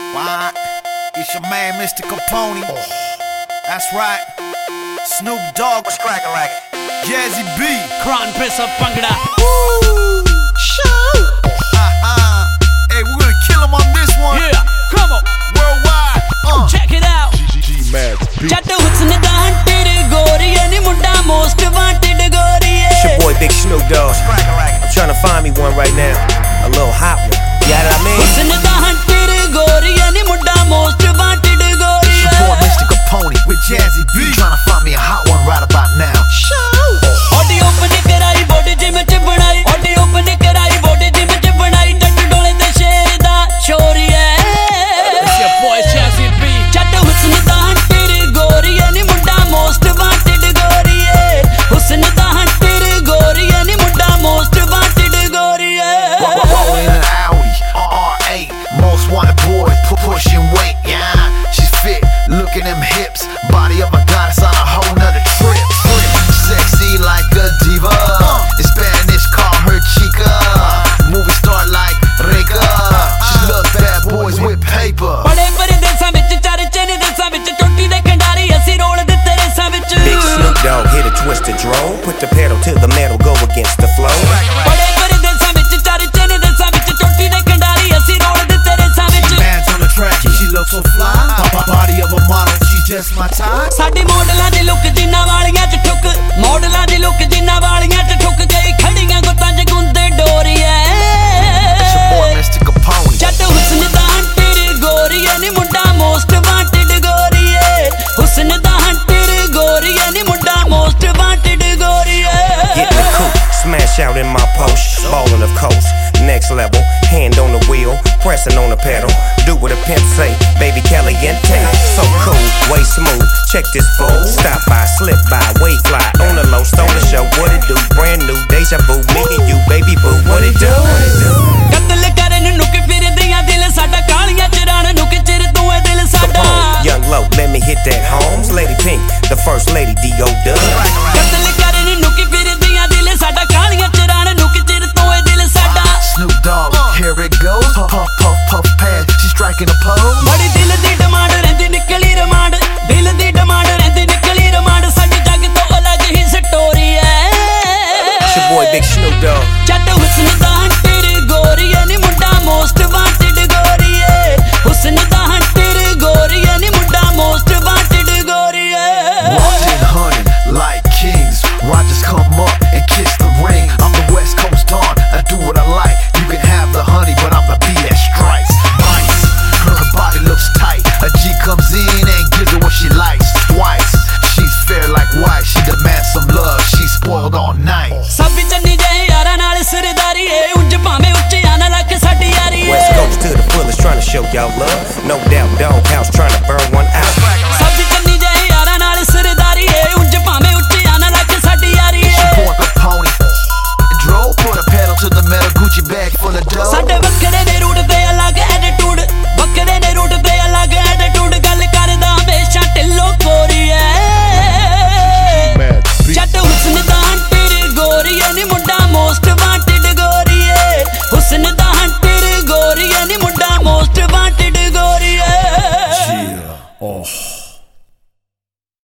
Why? It's your man, Mr. Capone. That's right. Snoop Dogg. What's crackin' like it? Jazzy B. Crown Prince of Bhangra. Woo! Show! Hey, we're gonna kill him on this one. Yeah, come on. Worldwide. Check it out. Jatt husn da hunted goriye ni munda most wanted goriye. It's your boy Big Snoop Dogg. What's crackin' like it? I'm trying to find me one right now. A little hot one. You know what I mean? Husn da hunted goriye ni munda most wanted It's goriye. your boy, Mr. Capone, with Jazzy B. Trying to find me a hot one right about now. Audio open karai body gym ch banai. Audio open karai body gym ch banai. Tat dole te sher da choriye. It's your boy Jazzy B. Jatt husn da hunted goriye ni munda most wanted goriye. Husn da hunted goriye ni munda most wanted goriye. Rolling in an Audi, R8, most wanted boy, pushing weight, yeah. She's fit, look at them hips, body of a goddess on a whole nother trip. Sexy like a diva, in Spanish call her chica. Movie star like Rika, she loves bad boys with paper. बड़े परदेसां विच चर्चे ने देसां विच टोटी दे कंडारी ਅਸੀਂ role ਦਿੱਤੇ ਰੇਸਾਂ ਵਿੱਚ Big Snoop Dogg hit a twisted drone. Put the pedal to the metal, go against the flow. ਬੜੇ परदेਸਾਂ ਵਿੱਚ ਚਰਚੇ ਨੇ ਦੇਸਾਂ ਵਿੱਚ ਟੋਟੀ ਦੇ ਕੰਡਾਰੀ ਅਸੀਂ ਰੋਲ ਦਿੱਤੇ ਰੇਸਾਂ ਵਿੱਚ Bands on the track, she looks so fly. Body of a model, she's just my type. ਸਾਡੀ ਮਾਡਲਾਂ ਦੀ ਲੁੱਕ ਜਿੰਨਾ ਵਾਲੀਆਂ ਚ ਠੁੱਕ ਮਾਡਲਾਂ ਦੀ ਲੁੱਕ ਜਿੰਨਾ ਵਾਲੀਆਂ ਚ ਠੁੱਕ ਗਈ ਖੜੀਆਂ ਗੁੱਤਾਂ ਚ ਗੁੰਦੇ ਡੋਰੀਏ It's your boy, Mr. Capone. ਜੱਟ ਹੁਸਨ ਦਾ ਹੰਟਰ ਗੋਰੀਏ ਨੀ ਮੁੰਡਾ ਮੋਸਟ ਵਾਂਟਡ ਗੋਰੀਏ ਹੁਸਨ ਦਾ ਹੰਟਰ ਗੋਰੀਏ ਨੀ ਮੁੰਡਾ ਮੋਸਟ ਵਾਂਟਡ ਗੋਰੀਏ Get in the coupe, smash out in my Porsche. Ballin' of coast, next level. Hand on the wheel, pressing on the pedal. Do what a pimp say, baby caliente. So cool, way smooth, check this fool. Stop by, slip by, way fly. On the low, stole the show, what it do? Brand new, deja vu, me and you, baby boo, what it do? ਕਤਲ ਕਰਨ ਨੂੰ ਕਿ ਫਿਰਦੀਆਂ ਦਿਲ ਸਾਡਾ ਕਾਲੀਆਂ ਚਰਾਣ ਨੂੰ ਕਿ ਚਿਰ ਤੂੰ ਇਹ ਦਿਲ ਸਾਡਾ Young Low, let me hit that Holmes. Lady Pink, the first lady, D.O. Dub. ਕਤਲ ਕਰਨ ਨੂੰ ਕਿ ਫਿਰਦੀਆਂ ਦਿਲ ਸਾਡਾ ਕਾਲੀਆਂ ਚਰਾਣ ਨੂੰ ਕਿ ਚਿਰ ਤੂੰ ਇਹ ਦਿਲ ਸਾਡਾ Snoop Dogg, here it goes. Puff, puff, puff, pass. She's striking a pose. ਬੜੀ ਦਿਲ ਦੀ ਡਿਮਾਂਡ ਰਹਿੰਦੀ ਨਿਕਲੀ ਰਮਾਂਡ ਦਿਲ ਦੀ ਡਿਮਾਂਡ ਰਹਿੰਦੀ ਨਿਕਲੀ ਰਮਾਂਡ ਸਾਡੀ ਜੱਗ ਤੋਂ ਅਲੱਗ ਹੀ ਸਟੋਰੀ ਐ It's your boy Big Snoop Dogg. ਜੱਟ ਹੁਸਨ ਦਾ ਹੰਟਰ ਗੋਰੀਏ ਨੀ ਮੁੰਡਾ ਮੋਸਟ